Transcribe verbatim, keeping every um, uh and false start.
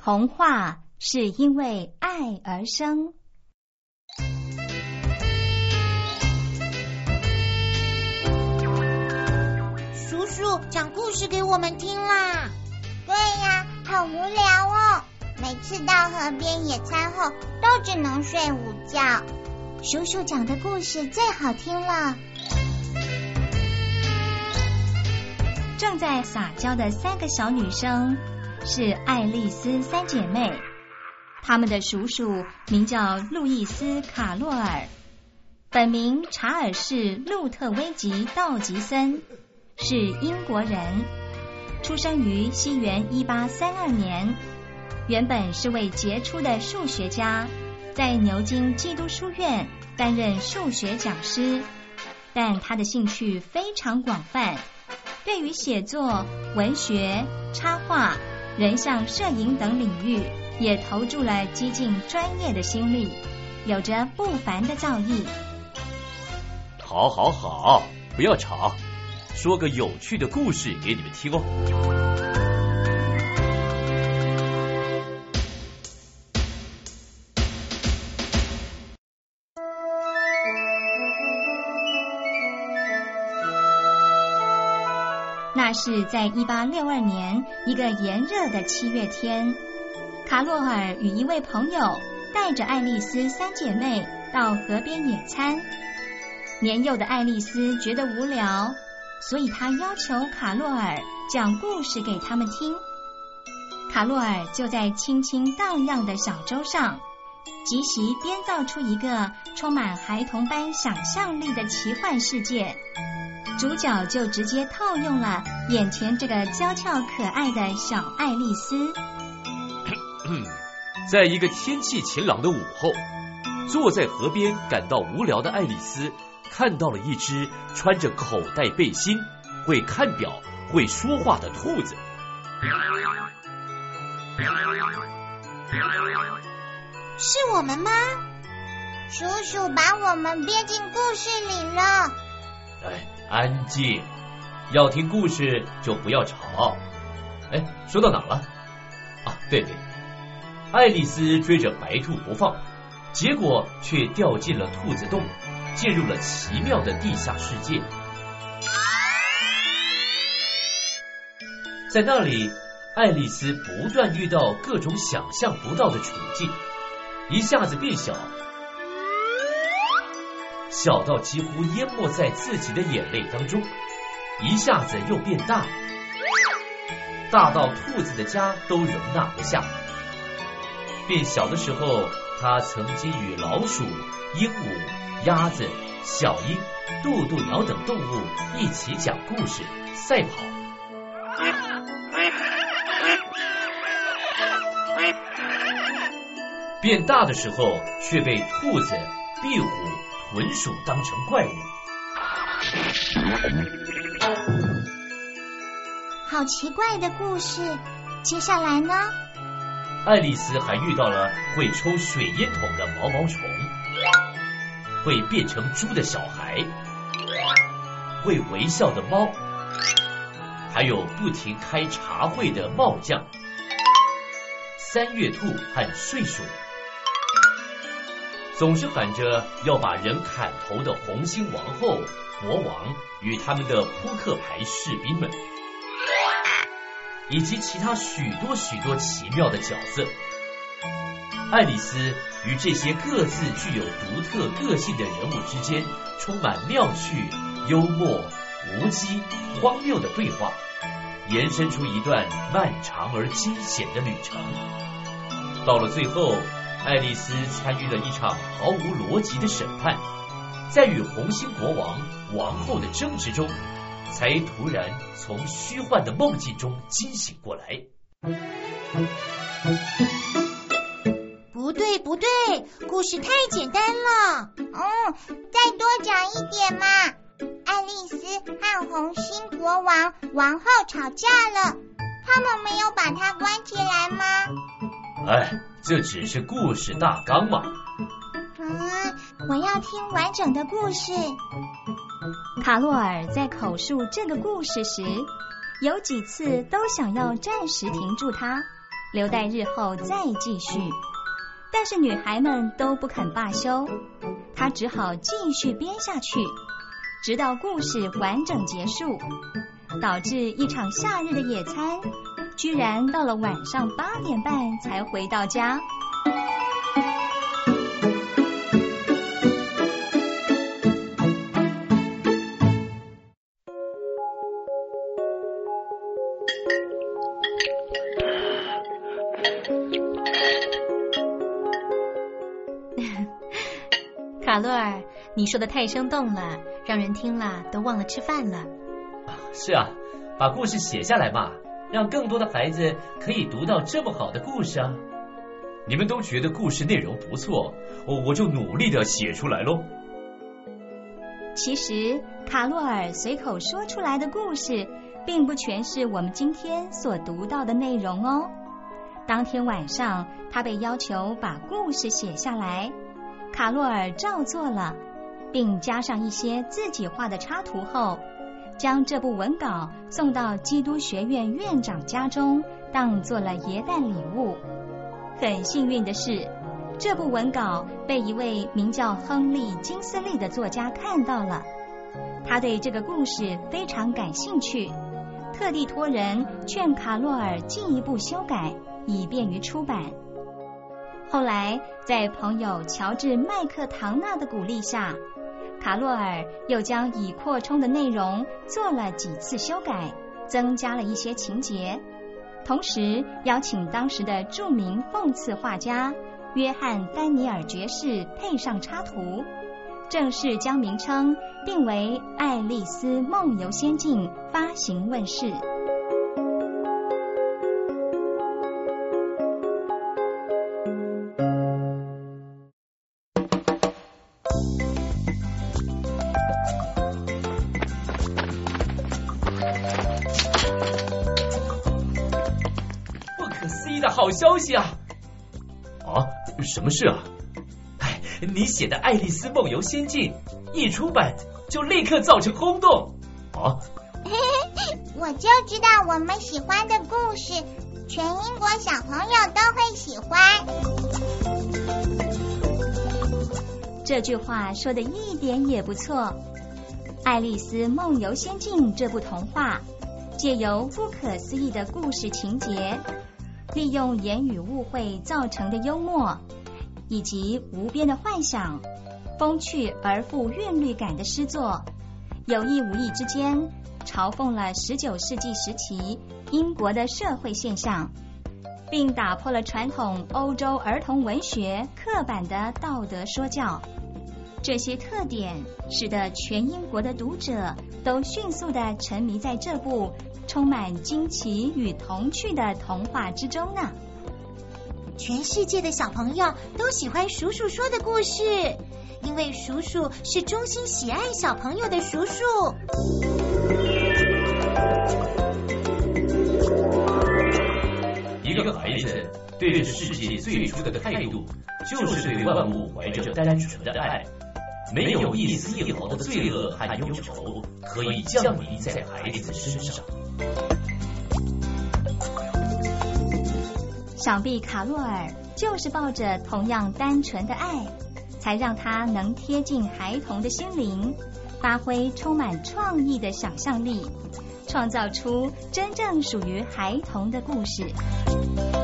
童话是因为爱而生。 叔叔讲故事给我们听啦。 对呀，好无聊哦，每次到河边野餐后都只能睡午觉。叔叔讲的故事最好听了。 正在撒娇的三个小女生是爱丽丝三姐妹，她们的叔叔名叫路易斯·卡洛尔，本名查尔士·路特威吉·道吉森，是英国人，出生于西元一八三二年，原本是位杰出的数学家，在牛津基督书院担任数学讲师，但他的兴趣非常广泛，对于写作、文学、插画、人像摄影等领域也投注了激进专业的心力，有着不凡的造诣。 好好好，不要吵，说个有趣的故事给你们听哦。 那是在一八六二年一个炎热的七月天，卡洛尔与一位朋友带着爱丽丝三姐妹到河边野餐。年幼的爱丽丝觉得无聊，所以她要求卡洛尔讲故事给他们听。卡洛尔就在轻轻荡漾的小舟上即席编造出一个充满孩童般想象力的奇幻世界，主角就直接套用了眼前这个娇俏可爱的小爱丽丝。 在一个天气晴朗的午后，坐在河边感到无聊的爱丽丝看到了一只穿着口袋背心、会看表、会说话的兔子。 是我们吗？ 叔叔把我们编进故事里了。 哎，安静，要听故事就不要吵。哎，说到哪了？啊，对对，爱丽丝追着白兔不放，结果却掉进了兔子洞，进入了奇妙的地下世界。在那里，爱丽丝不断遇到各种想象不到的处境，一下子变小，小到几乎淹没在自己的眼泪当中，一下子又变大，大到兔子的家都容纳不下。变小的时候，她曾经与老鼠、鹦鹉、鸭子、小鹰、渡渡鸟等动物一起讲故事、赛跑。变大的时候，却被兔子、壁虎、豚鼠当成怪物。 好奇怪的故事，接下来呢？ 爱丽丝还遇到了会抽水烟筒的毛毛虫，会变成猪的小孩，会微笑的猫，还有不停开茶会的帽匠、三月兔和睡鼠，总是喊着要把人砍头的红心王后、国王与他们的扑克牌士兵们，以及其他许多许多奇妙的角色。爱丽丝与这些各自具有独特个性的人物之间充满妙趣、幽默、无稽、荒谬的对话，延伸出一段漫长而惊险的旅程。到了最后，爱丽丝参与了一场毫无逻辑的审判，在与红心国王、王后的争执中，才突然从虚幻的梦境中惊醒过来。 不对不对，故事太简单了。 嗯，再多讲一点嘛。爱丽丝和红心国王、王后吵架了，他们没有把她关起来吗？ 哎，这只是故事大纲嘛。 嗯，我要听完整的故事。 卡洛尔在口述这个故事时，有几次都想要暂时停住它， 留待日后再继续。但是女孩们都不肯罢休，她只好继续编下去，直到故事完整结束，导致一场夏日的野餐居然到了晚上八点半才回到家。 卡洛尔，你说的太生动了，让人听了都忘了吃饭了。 是啊，把故事写下来嘛，让更多的孩子可以读到这么好的故事啊。你们都觉得故事内容不错，我就努力的写出来咯。 其实卡洛尔随口说出来的故事并不全是我们今天所读到的内容哦。当天晚上他被要求把故事写下来，卡洛尔照做了，并加上一些自己画的插图后，将这部文稿送到基督学院院长家中，当做了耶诞礼物。很幸运的是，这部文稿被一位名叫亨利·金斯利的作家看到了，他对这个故事非常感兴趣，特地托人劝卡洛尔进一步修改，以便于出版。后来在朋友乔治·麦克唐纳的鼓励下，卡洛尔又将已扩充的内容做了几次修改，增加了一些情节，同时邀请当时的著名讽刺画家约翰·丹尼尔爵士配上插图，正式将名称定为《爱丽丝梦游仙境》发行问世。 好消息啊！啊，什么事啊？哎，你写的《爱丽丝梦游仙境》一出版就立刻造成轰动啊！ 我就知道我们喜欢的故事，全英国小朋友都会喜欢。 这句话说的一点也不错。《爱丽丝梦游仙境》这部童话，借由不可思议的故事情节，利用言语误会造成的幽默，以及无边的幻想，风趣而富韵律感的诗作，有意无意之间嘲讽了十九世纪时期英国的社会现象，并打破了传统欧洲儿童文学刻板的道德说教。这些特点使得全英国的读者都迅速地沉迷在这部充满惊奇与童趣的童话之中呢。 全世界的小朋友都喜欢叔叔说的故事，因为叔叔是衷心喜爱小朋友的叔叔。 一个孩子对这世界最初的态度，就是对万物怀着单纯的爱，没有一丝一毫的罪恶和忧愁可以降临在孩子的身上。 想必卡洛尔就是抱着同样单纯的爱，才让他能贴近孩童的心灵，发挥充满创意的想象力，创造出真正属于孩童的故事。